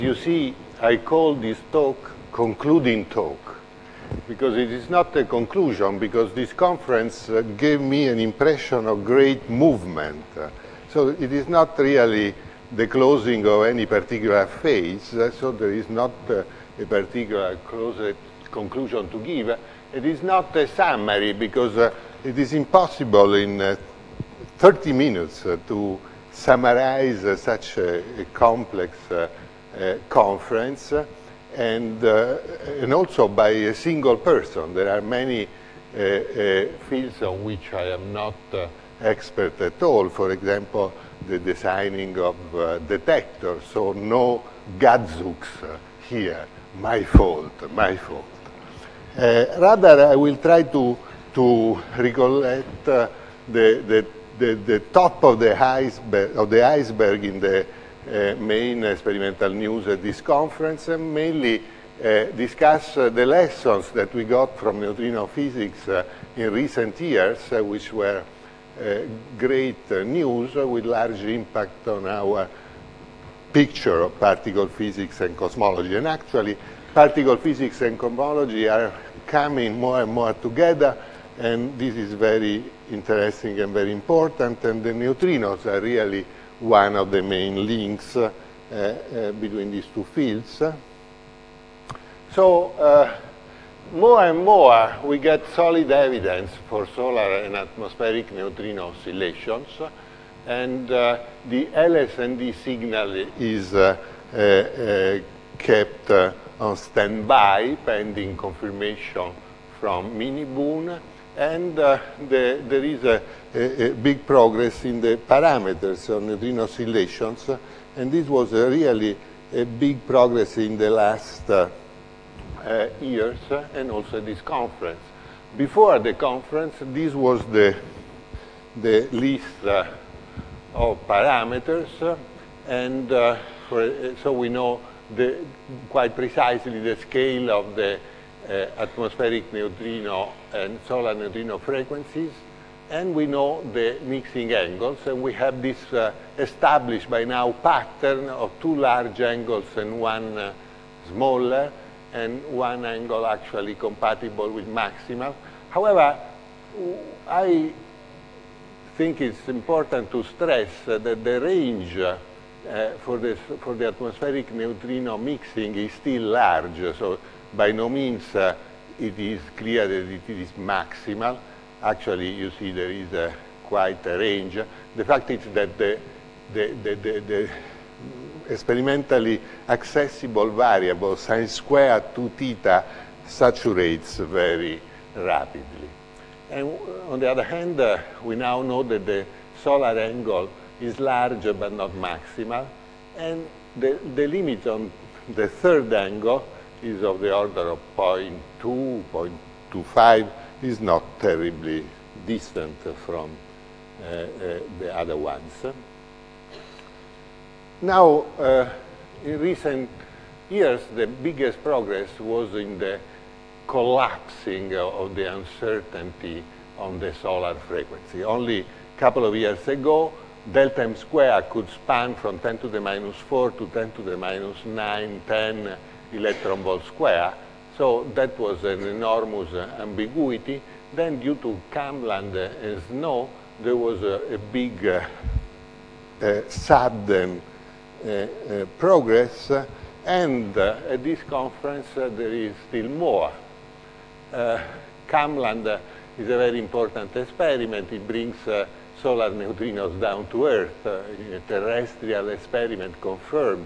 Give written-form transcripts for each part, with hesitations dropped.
You see, I call this talk concluding talk, because it is not a conclusion, because this conference gave me an impression of great movement. So it is not really the closing of any particular phase, so there is not a particular conclusion to give. It is not a summary, because it is impossible in 30 minutes to summarize such a complex conference, and also by a single person. There are many fields on which I am not expert at all. For example, the designing of detectors, so no gadzooks here. My fault. Rather, I will try to recollect the top of the iceberg in the main experimental news at this conference, and mainly discuss the lessons that we got from neutrino physics in recent years, which were great news with large impact on our picture of particle physics and cosmology. And actually, particle physics and cosmology are coming more and more together, and this is very interesting and very important, and the neutrinos are really one of the main links between these two fields. So more and more we get solid evidence for solar and atmospheric neutrino oscillations, and the LS&D signal is kept on standby pending confirmation from Mini-Boon, and there is a big progress in the parameters of neutrino oscillations, and this was really a big progress in the last years, and also this conference. Before the conference, this was the list of parameters, and so we know quite precisely the scale of the atmospheric neutrino and solar neutrino frequencies, and we know the mixing angles, and we have this established by now pattern of two large angles and one smaller, and one angle actually compatible with maximal. However, I think it's important to stress that the range for the atmospheric neutrino mixing is still large, so by no means it is clear that it is maximal. Actually, you see there is quite a range. The fact is that the experimentally accessible variable sin squared 2 theta saturates very rapidly. And on the other hand, we now know that the solar angle is large but not maximal, and the limit on the third angle is of the order of 0.2, 0.25, is not terribly distant from the other ones. Now, in recent years, the biggest progress was in the collapsing of the uncertainty on the solar frequency. Only a couple of years ago, delta m squared could span from 10 to the minus 4 to 10 to the minus 9, 10 electron volt square. So that was an enormous ambiguity. Then, due to Kamland and Snow, there was a big sudden progress, and at this conference there is still more. Kamland is a very important experiment. It brings solar neutrinos down to Earth. A terrestrial experiment confirms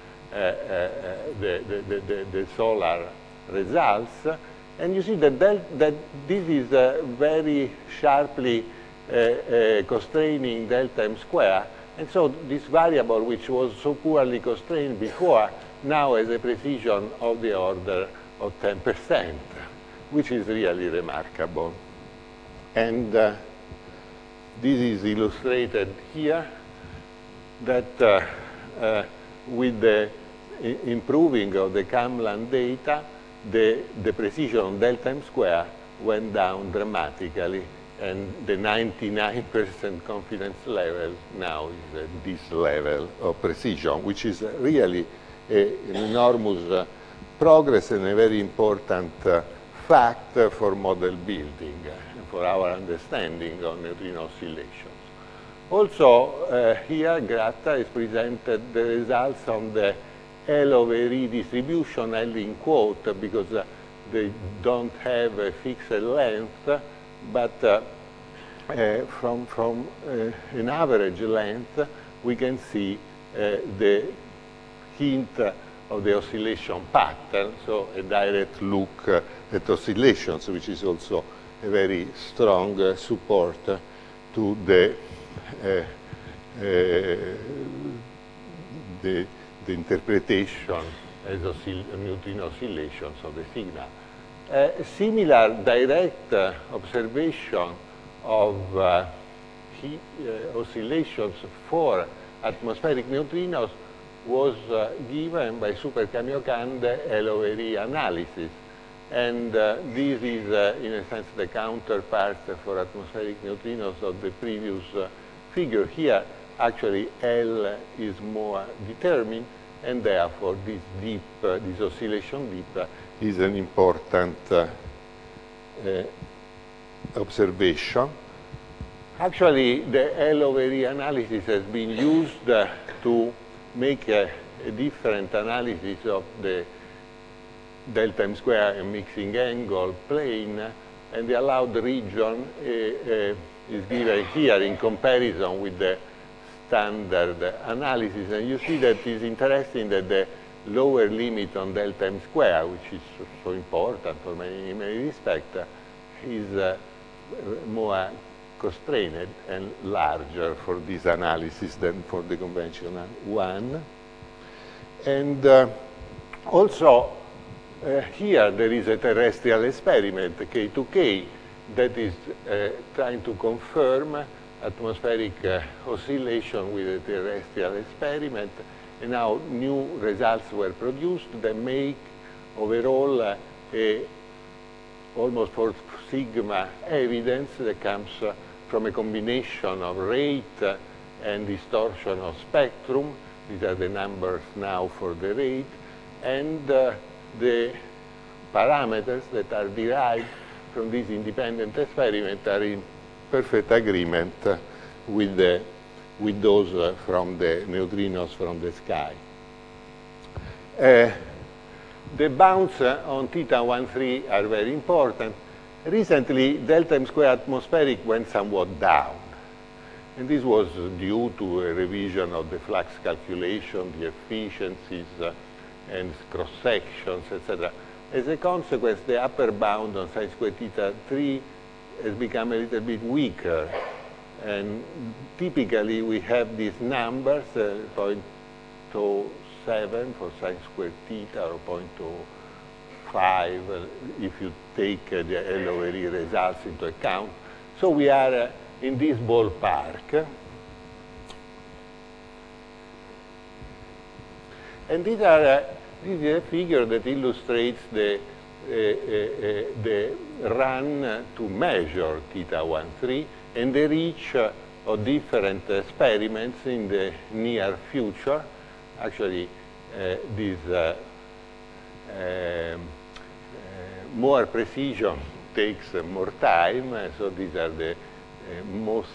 the solar results, and you see that this is very sharply constraining delta m squared, and so this variable, which was so poorly constrained before, now has a precision of the order of 10%, which is really remarkable. And this is illustrated here, that with the improving of the Kamland data, the precision of delta m squared went down dramatically, and the 99% confidence level now is at this level of precision, which is really an enormous progress and a very important fact for model building, for our understanding of neutrino oscillations. Also, here Gratta has presented the results on the L over E distribution, L in quote, because they don't have a fixed length, but from an average length, we can see the hint of the oscillation pattern, so a direct look at oscillations, which is also a very strong support to the interpretation as neutrino oscillations of the signal. Similar direct observation of oscillations for atmospheric neutrinos was given by Super Kamiokande L over E analysis. And this is, in a sense, the counterpart for atmospheric neutrinos of the previous figure. Here, actually, L is more determined, and therefore this dip, this oscillation dip, is an important observation. Actually, the L over E analysis has been used to make a different analysis of the delta M square and mixing angle plane, and the allowed region is given here in comparison with the standard analysis. And you see that it's interesting that the lower limit on delta M square, which is so important for many respects, is more constrained and larger for this analysis than for the conventional one. And also here there is a terrestrial experiment, K2K, that is trying to confirm atmospheric oscillation with a terrestrial experiment. And now new results were produced that make overall a almost for sigma evidence that comes from a combination of rate and distortion of spectrum. These are the numbers now for the rate, and the parameters that are derived from this independent experiment are in perfect agreement with those from the neutrinos from the sky. The bounds on theta 1,3 are very important. Recently, delta M square atmospheric went somewhat down. And this was due to a revision of the flux calculation, the efficiencies, and cross-sections, etc. As a consequence, the upper bound on sin squared theta 3 has become a little bit weaker. And typically, we have these numbers, 0.07 for sin squared theta, or 0.05 if you take the L over E results into account. So we are in this ballpark. And this is a figure that illustrates the run to measure theta 1,3 and the reach of different experiments in the near future. Actually, this more precision takes more time, so these are the most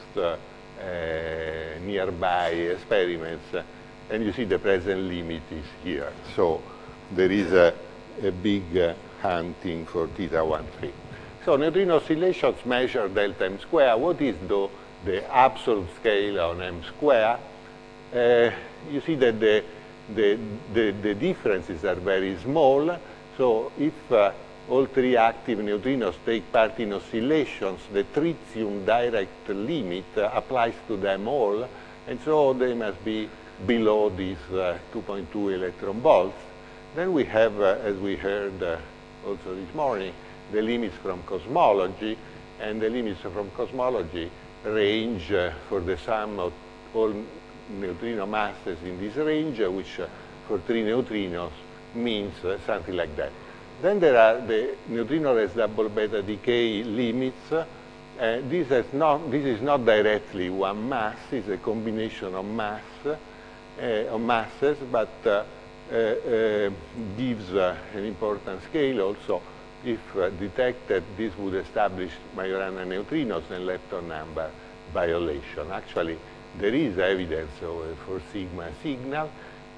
nearby experiments, and you see the present limit is here. So there is a big hunting for theta 1,3. So neutrino oscillations measure delta M square. What is the absolute scale on M square? You see that the differences are very small. So if all three active neutrinos take part in oscillations, the tritium direct limit applies to them all, and so they must be below these 2.2 electron volts. Then we have, as we heard also this morning, the limits from cosmology, and the limits from cosmology range for the sum of all neutrino masses in this range, which for 3 neutrinos means something like that. Then there are the neutrino-less double beta decay limits. This is not directly one mass, it's a combination of masses, but gives an important scale also. If detected, this would establish Majorana neutrinos and lepton number violation. Actually, there is evidence for sigma signal,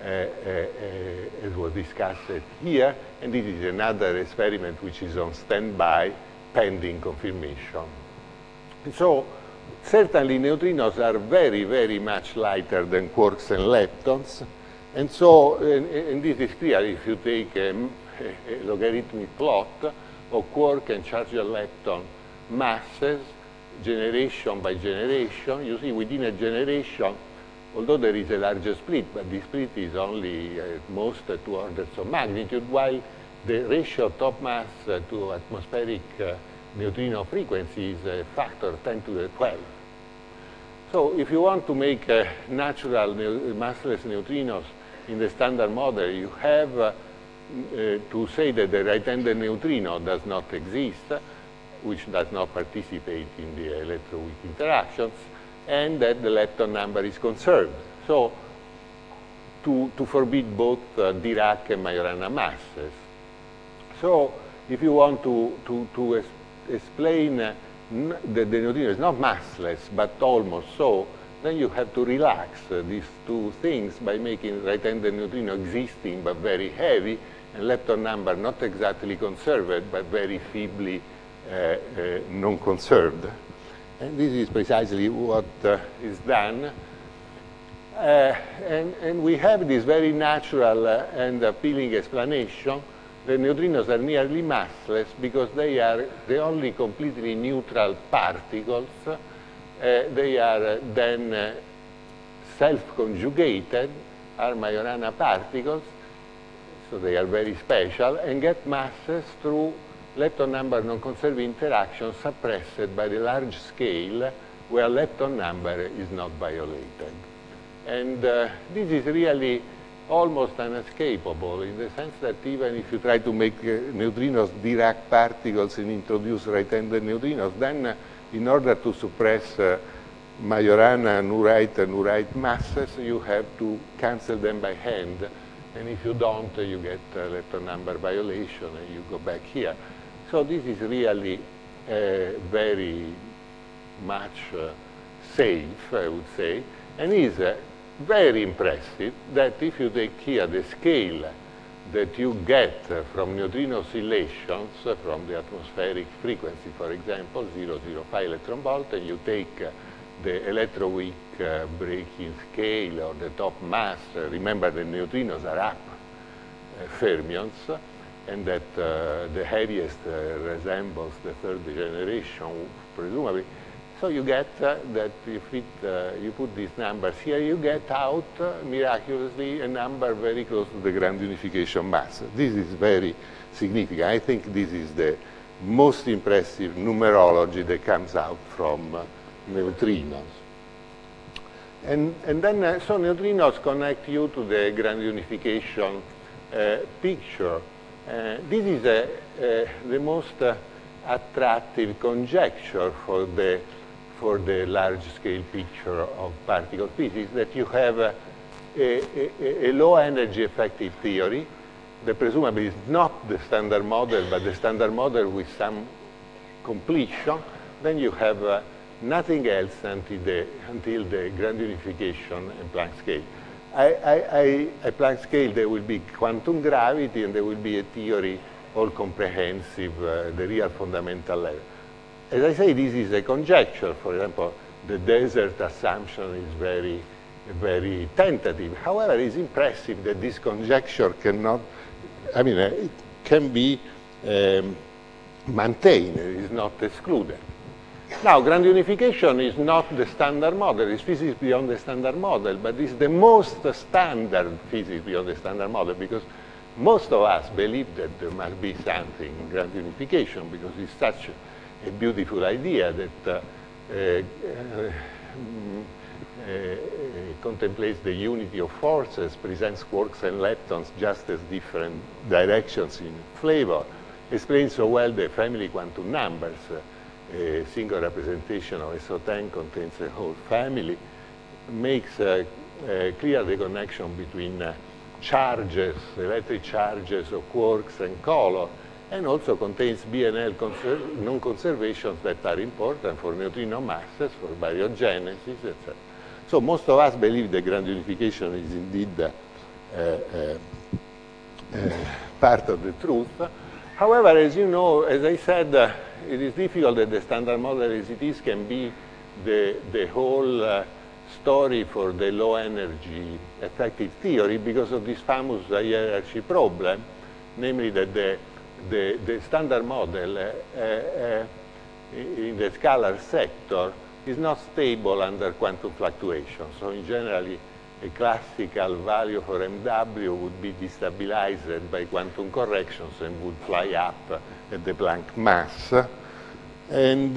as was discussed here, and this is another experiment which is on standby pending confirmation. So certainly neutrinos are very, very much lighter than quarks and leptons, and so, and this is clear if you take a logarithmic plot of quark and charged lepton masses, generation by generation. You see within a generation, although there is a larger split, but the split is only at most 2 orders of magnitude, while the ratio of top mass to atmospheric neutrino frequency is a factor 10 to the 12. So if you want to make natural massless neutrinos in the standard model, you have to say that the right-handed neutrino does not exist, which does not participate in the electroweak interactions, and that the lepton number is conserved. So to forbid both Dirac and Majorana masses. So if you want to explain that the neutrino is not massless, but almost so, then you have to relax these two things by making right-handed neutrino existing but very heavy, and lepton number not exactly conserved but very feebly non-conserved. And this is precisely what is done. And we have this very natural and appealing explanation. The neutrinos are nearly massless because they are the only completely neutral particles. They are then self-conjugated, are Majorana particles, so they are very special, and get masses through lepton number non-conserved interaction suppressed by the large scale where lepton number is not violated. And this is really almost unescapable in the sense that even if you try to make neutrinos Dirac particles and introduce right-handed neutrinos, then in order to suppress Majorana Nurite masses, you have to cancel them by hand. And if you don't, you get lepton number violation and you go back here. So this is really very much safe, I would say, and is very impressive that if you take here the scale that you get from neutrino oscillations from the atmospheric frequency, for example, 0.05 electron volt, and you take the electroweak breaking scale or the top mass, remember the neutrinos are up fermions, and that the heaviest resembles the third generation, presumably. So you get that if you put these numbers here, you get out miraculously a number very close to the grand unification mass. This is very significant. I think this is the most impressive numerology that comes out from neutrinos. And then, so neutrinos connect you to the grand unification picture. This is the most attractive conjecture for the large-scale picture of particle physics, that you have a low-energy effective theory that presumably is not the standard model, but the standard model with some completion. Then you have nothing else until the grand unification and Planck scale. At Planck scale, there will be quantum gravity, and there will be a theory all-comprehensive, the real fundamental level. As I say, this is a conjecture. For example, the desert assumption is very, very tentative. However, it's impressive that this conjecture cannot, I mean, it can be maintained, it is not excluded. Now, grand unification is not the standard model, it's physics beyond the standard model, but it's the most standard physics beyond the standard model, because most of us believe that there must be something in grand unification, because it's such a beautiful idea that contemplates the unity of forces, presents quarks and leptons just as different directions in flavor, explains so well the family quantum numbers. A single representation of SO10 contains a whole family, makes clear the connection between charges, electric charges of quarks and color, and also contains BNL non-conservations that are important for neutrino masses, for baryogenesis, etc. So most of us believe that grand unification is indeed part of the truth. However, as you know, as I said, it is difficult that the standard model as it is can be the whole story for the low energy effective theory because of this famous hierarchy problem, namely that the standard model in the scalar sector is not stable under quantum fluctuations. So in general, a classical value for MW would be destabilized by quantum corrections and would fly up at the Planck mass. And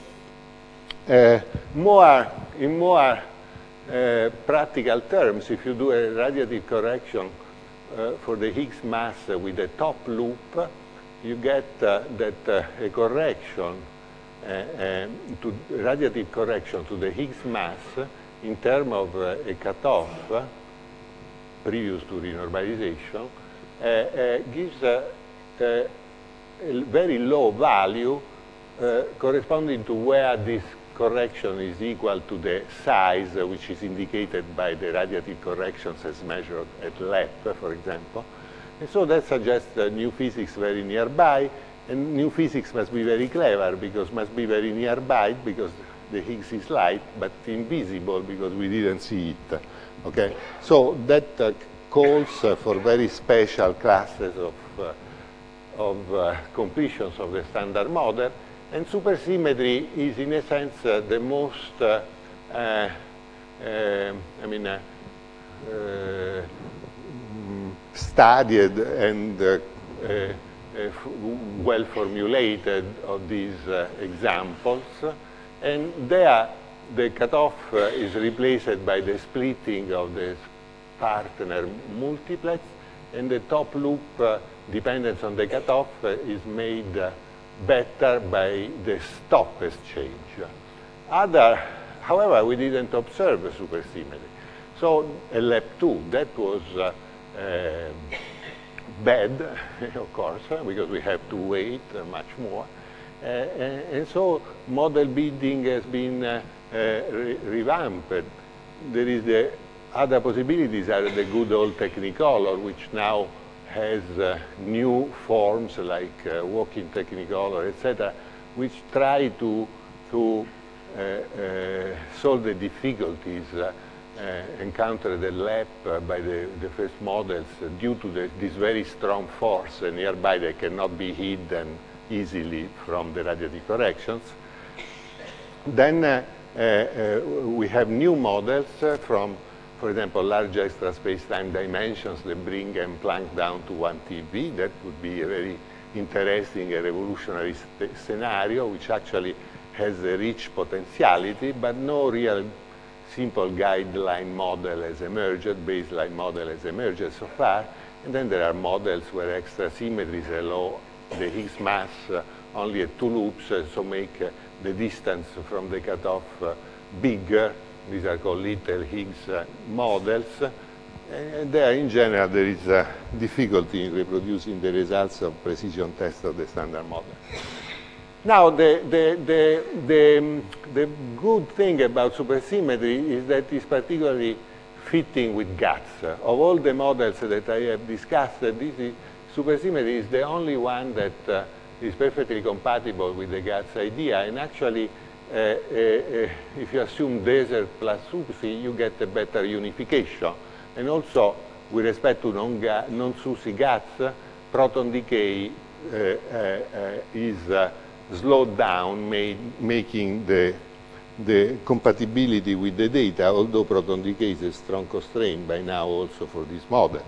in more practical terms, if you do a radiative correction for the Higgs mass with a top loop, you get that a correction, radiative correction to the Higgs mass in terms of a cutoff previous to renormalization gives a very low value corresponding to where this correction is equal to the size which is indicated by the radiative corrections as measured at LEP, for example. And so that suggests new physics very nearby, and new physics must be very clever because must be very nearby because the Higgs is light, but invisible because we didn't see it. Okay, so that calls for very special classes of completions of the standard model, and supersymmetry is, in a sense, the most, studied and well formulated of these examples. And there, the cutoff is replaced by the splitting of the partner multiplex, and the top loop dependence on the cutoff is made better by the stop exchange. However, we didn't observe a supersymmetry. So LEP2, that was bad, of course, because we have to wait much more. And so model bidding has been revamped. There is the other possibilities are the good old Technicolor, which now has new forms like walking Technicolor, etc., which try to solve the difficulties encountered at LEP by the first models due to this very strong force nearby that cannot be hidden easily from the radiative corrections. Then we have new models from, for example, large extra space-time dimensions that bring M-Planck down to 1 TeV. That would be a very interesting and revolutionary scenario, which actually has a rich potentiality, but no real simple guideline model has emerged, baseline model has emerged so far. And then there are models where extra symmetries allow the Higgs mass only at 2 loops, so make the distance from the cutoff bigger. These are called little Higgs models. And there, in general, there is a difficulty in reproducing the results of precision tests of the standard model. Now, the good thing about supersymmetry is that it's particularly fitting with GATS. Of all the models that I have discussed, supersymmetry is the only one that is perfectly compatible with the GATS idea. And actually, if you assume desert plus SUSY, you get a better unification. And also, with respect to non-SUSY GATS, proton decay is slowed down, making the compatibility with the data, although proton decay is a strong constraint by now also for these models.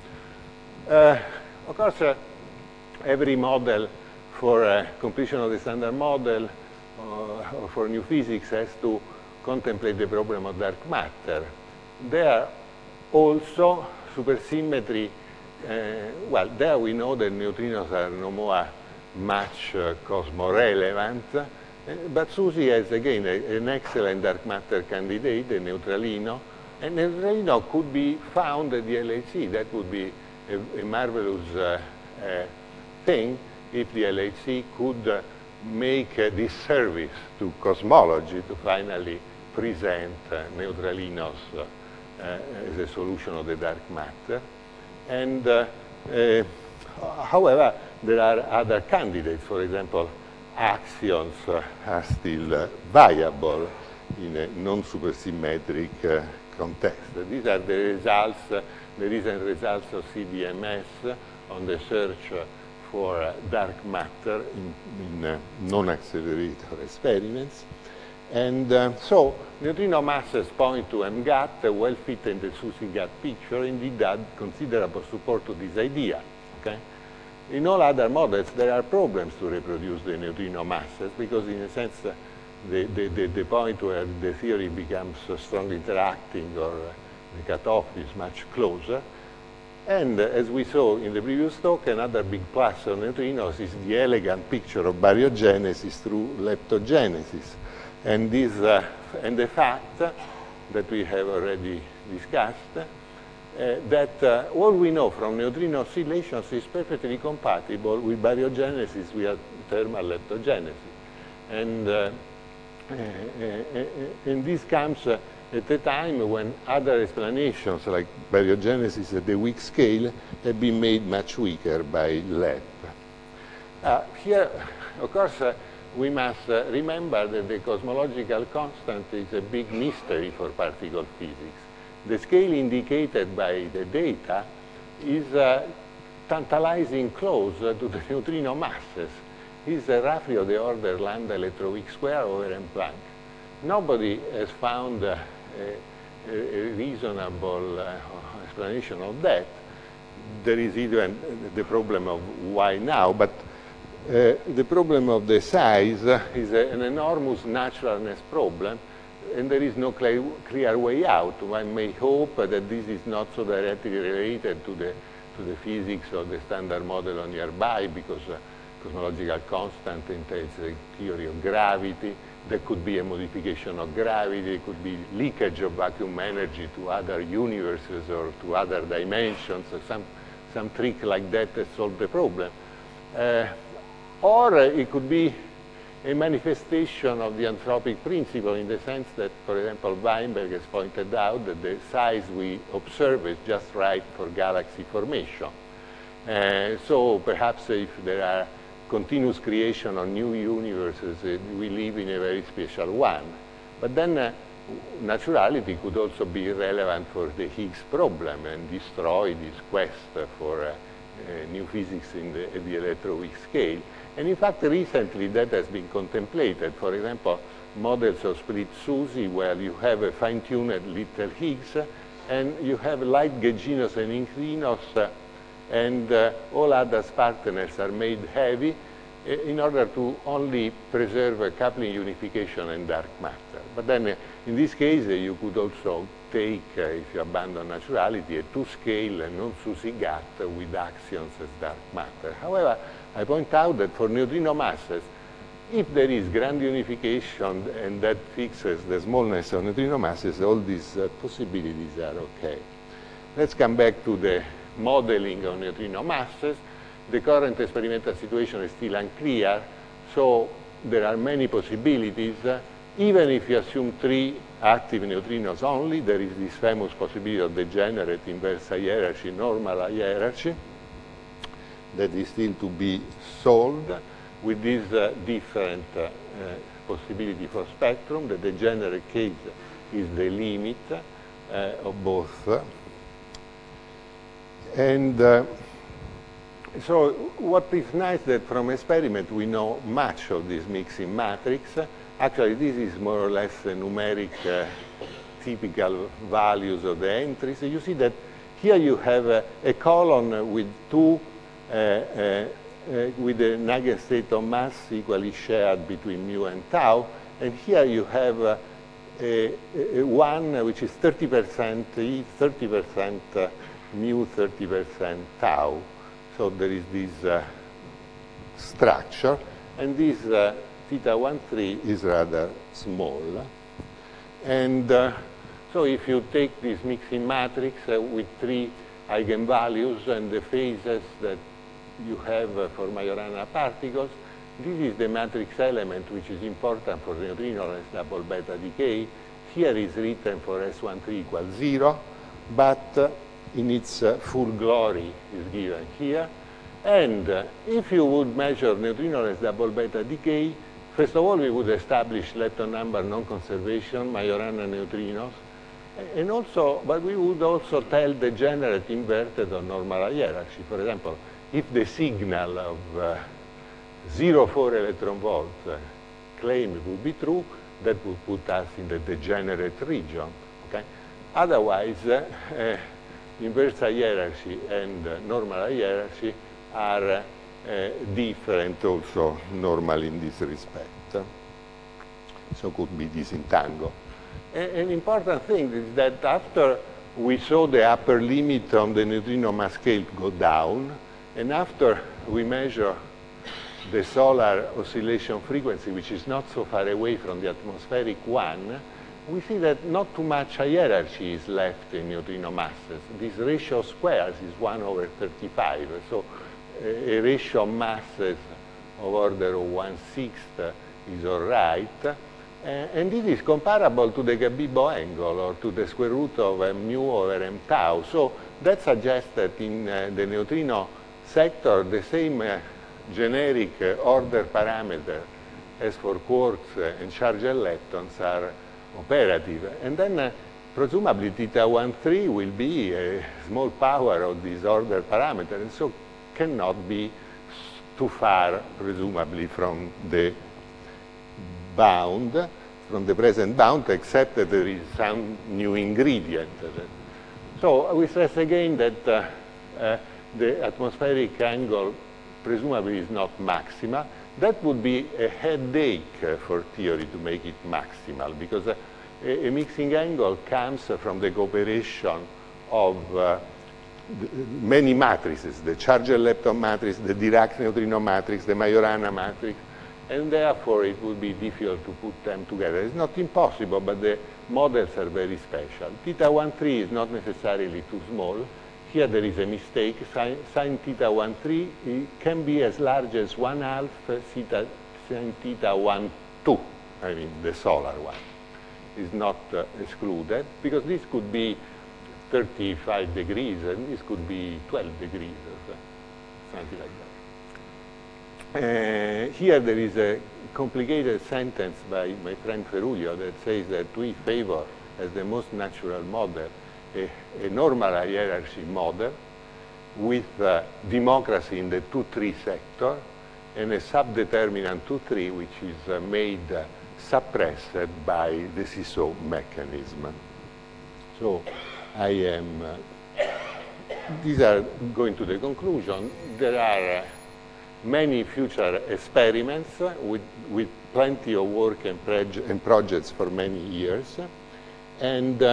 Of course, every model for completion of the standard model or for new physics has to contemplate the problem of dark matter. There also supersymmetry, well, there we know that neutrinos are no more much cosmorelevant, but SUSY has again an excellent dark matter candidate, a neutralino, And the neutrino could be found at the LHC. That would be a marvelous thing if the LHC could make this service to cosmology to finally present neutralinos as a solution of the dark matter. And however, there are other candidates. For example, axions are still viable in a non-supersymmetric context. These are the results, the recent results of CDMS on the search for dark matter in non-accelerator experiments. And so neutrino masses point to MGAT, well fit in the SUSY-GAT picture, indeed add considerable support to this idea. Okay? In all other models, there are problems to reproduce the neutrino masses because, in a sense, the point where the theory becomes strongly interacting or the cutoff is much closer. And as we saw in the previous talk, another big plus of neutrinos is the elegant picture of baryogenesis through leptogenesis. And this, and the fact that we have already discussed, that all we know from neutrino oscillations is perfectly compatible with baryogenesis via thermal leptogenesis. And this comes at a time when other explanations, like baryogenesis at the weak scale, have been made much weaker by LEP. Here, of course, we must remember that the cosmological constant is a big mystery for particle physics. The scale indicated by the data is tantalizing close to the neutrino masses. It's roughly of the order lambda electroweak square over M Planck. Nobody has found a reasonable explanation of that. There is even the problem of why now, but the problem of the size is an enormous naturalness problem, and there is no clear way out. One may hope that this is not so directly related to the physics of the standard model on nearby, because cosmological constant entails a theory of gravity. There could be a modification of gravity. It could be leakage of vacuum energy to other universes or to other dimensions, or some trick like that to solve the problem. Or it could be a manifestation of the anthropic principle, in the sense that, for example, Weinberg has pointed out that the size we observe is just right for galaxy formation. So perhaps if there are continuous creation of new universes, we live in a very special one. But then naturality could also be relevant for the Higgs problem and destroy this quest for new physics at the electroweak scale. And in fact, recently that has been contemplated. For example, models of split SUSY, where you have a fine-tuned little Higgs, and you have light gauginos and neutrinos, and all other partners are made heavy in order to only preserve a coupling unification and dark matter. But then in this case, you could also take, if you abandon naturality, a two-scale non-SUSY-GAT with axions as dark matter. However, I point out that for neutrino masses, if there is grand unification and that fixes the smallness of neutrino masses, all these possibilities are okay. Let's come back to the modeling of neutrino masses. The current experimental situation is still unclear, so there are many possibilities. Even if you assume 3 active neutrinos only, there is this famous possibility of degenerate inverse hierarchy, normal hierarchy, that is still to be solved with this different possibility for spectrum. The degenerate case is the limit of both. And so what is nice that from experiment we know much of this mixing matrix. Actually, this is more or less a numeric typical values of the entries. You see that here you have a column with two with the eigenstate of mass equally shared between mu and tau, and here you have one which is 30% E, 30% mu, 30% tau. So there is this structure, and this theta 1,3 is rather small. And So if you take this mixing matrix with 3 eigenvalues and the phases that you have for Majorana particles, this is the matrix element which is important for neutrino-less double beta decay. Here is written for S13 equals 0, but in its full glory is given here. And if you would measure neutrino-less double beta decay, first of all, we would establish lepton number non-conservation, Majorana neutrinos, and also, but we would also tell degenerate inverted or normal hierarchy. For example, if the signal of 0.4 electron volts claim would be true, that would put us in the degenerate region. Okay? Otherwise, inverse hierarchy and normal hierarchy are different also normal in this respect. So could be disentangled. An important thing is that after we saw the upper limit on the neutrino mass scale go down, and after we measure the solar oscillation frequency, which is not so far away from the atmospheric one, we see that not too much hierarchy is left in neutrino masses. This ratio of squares is 1/35. So a ratio of masses of order of 1/6 is all right. And this is comparable to the Gabibbo angle or to the square root of mu over m tau. So that suggests that in the neutrino sector, the same generic order parameter as for quarks and charged leptons are operative. And then presumably theta 1,3 will be a small power of this order parameter, and so cannot be too far, presumably, from the bound, from the present bound, except that there is some new ingredient. So we stress again that the atmospheric angle presumably is not maximal. That would be a headache for theory to make it maximal, because a mixing angle comes from the cooperation of many matrices, the charged lepton matrix, the Dirac neutrino matrix, the Majorana matrix, and therefore it would be difficult to put them together. It's not impossible, but the models are very special. Theta 1,3 is not necessarily too small. Here there is a mistake. Sin theta 1,3 can be as large as 1/2 sin theta 1,2, I mean the solar one. Is not excluded, because this could be 35 degrees and this could be 12 degrees or something like that. Here there is a complicated sentence by my friend Ferruglio that says that we favor as the most natural model a normal hierarchy model with democracy in the 2-3 sector and a subdeterminant 2-3 which is made suppressed by the seesaw mechanism. So I am, these are going to the conclusion. There are many future experiments with plenty of work and projects for many years, and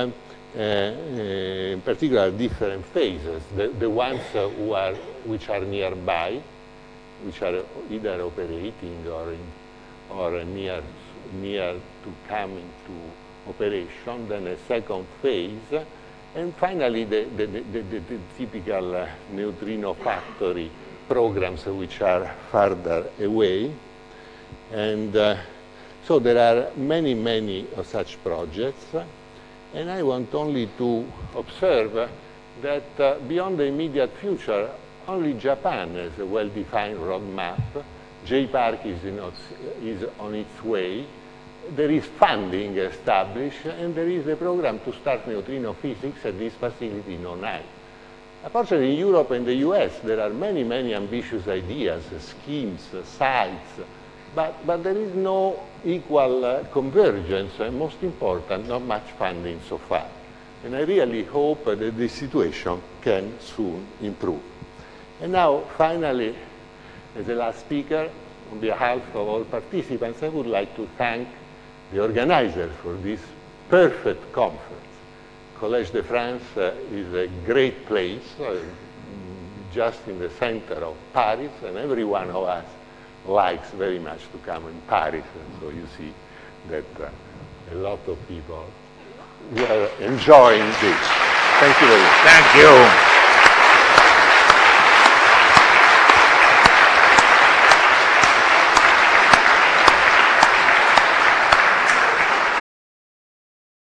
in particular different phases, the ones which are nearby, which are either operating or near to come into operation, then a second phase, and finally the typical neutrino factory programs which are further away. And so there are many, many of such projects, and I want only to observe that beyond the immediate future, only Japan has a well-defined roadmap. J-Park is on its way. There is funding established, and there is a program to start neutrino physics at this facility in Onai. Unfortunately, in Europe and the US, there are many, many ambitious ideas, schemes, sites, but there is no equal convergence, and most important, not much funding so far. And I really hope that the situation can soon improve. And now, finally, as the last speaker, on behalf of all participants, I would like to thank the organizers for this perfect conference. Collège de France is a great place, just in the center of Paris, and every one of us likes very much to come in Paris, and so you see that a lot of people we are enjoying this. Thank you very much. Thank you.